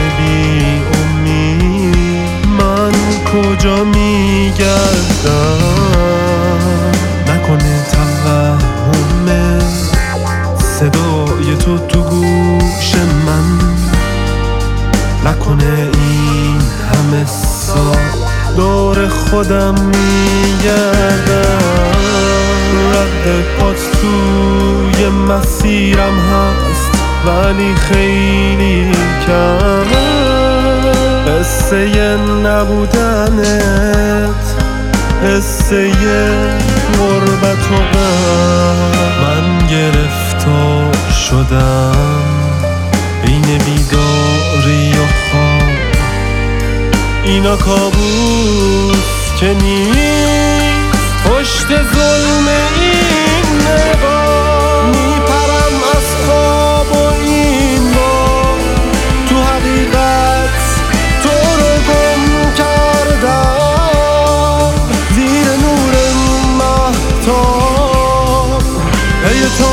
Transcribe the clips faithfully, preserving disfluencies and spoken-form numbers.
بی امید من کجا میگردم؟ نکنه توهمه صدای تو تو گوش من، نکنه این همه سال دور خودم میگردم. رد پات توی مسیرم هست ولی خیلی کمه. قصه نبودنت، قصه غربت و غم. من گرفتار شدم بین بیداری و خواب. اینا کابوس که نیست پشت ظلم این نگاه. میپرم از خواب و این بار، تو حقیقت تو رو گم کردم زیر نور مهتاب. پی تو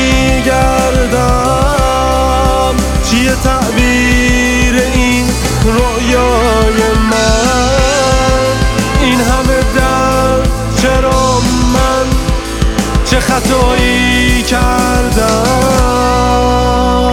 میگردم، چیه تعبیر این رویای من؟ این همه درد چرا؟ من چه خطایی کردم؟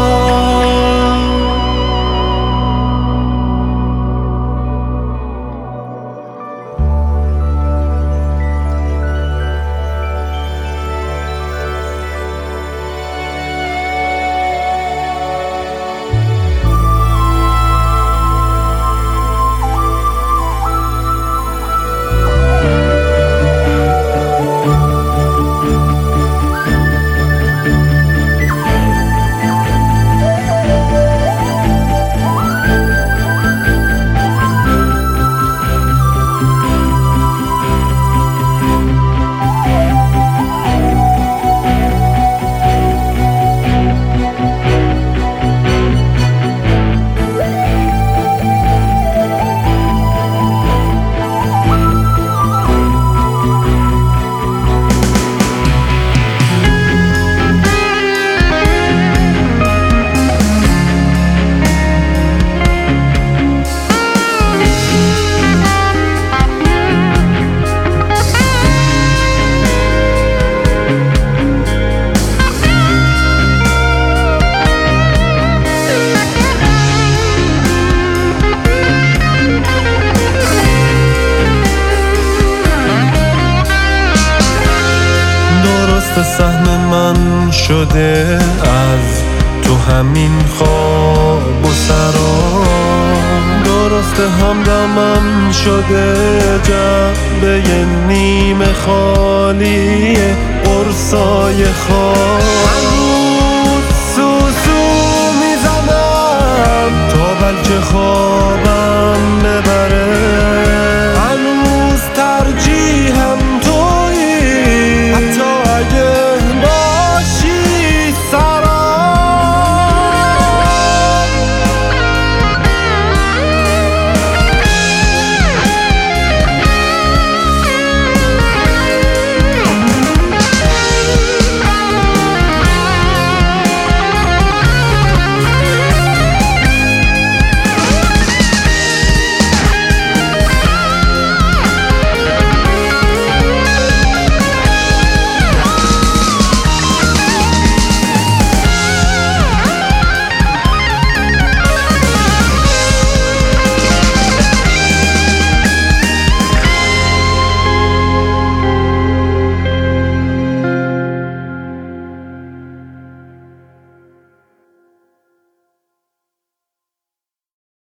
سهم من شده از تو همین خواب و سرام. درست همدمم شده جعبه نیمه خالی قرصای خواب. هنوز سوسو میزنم تا بلکه خواب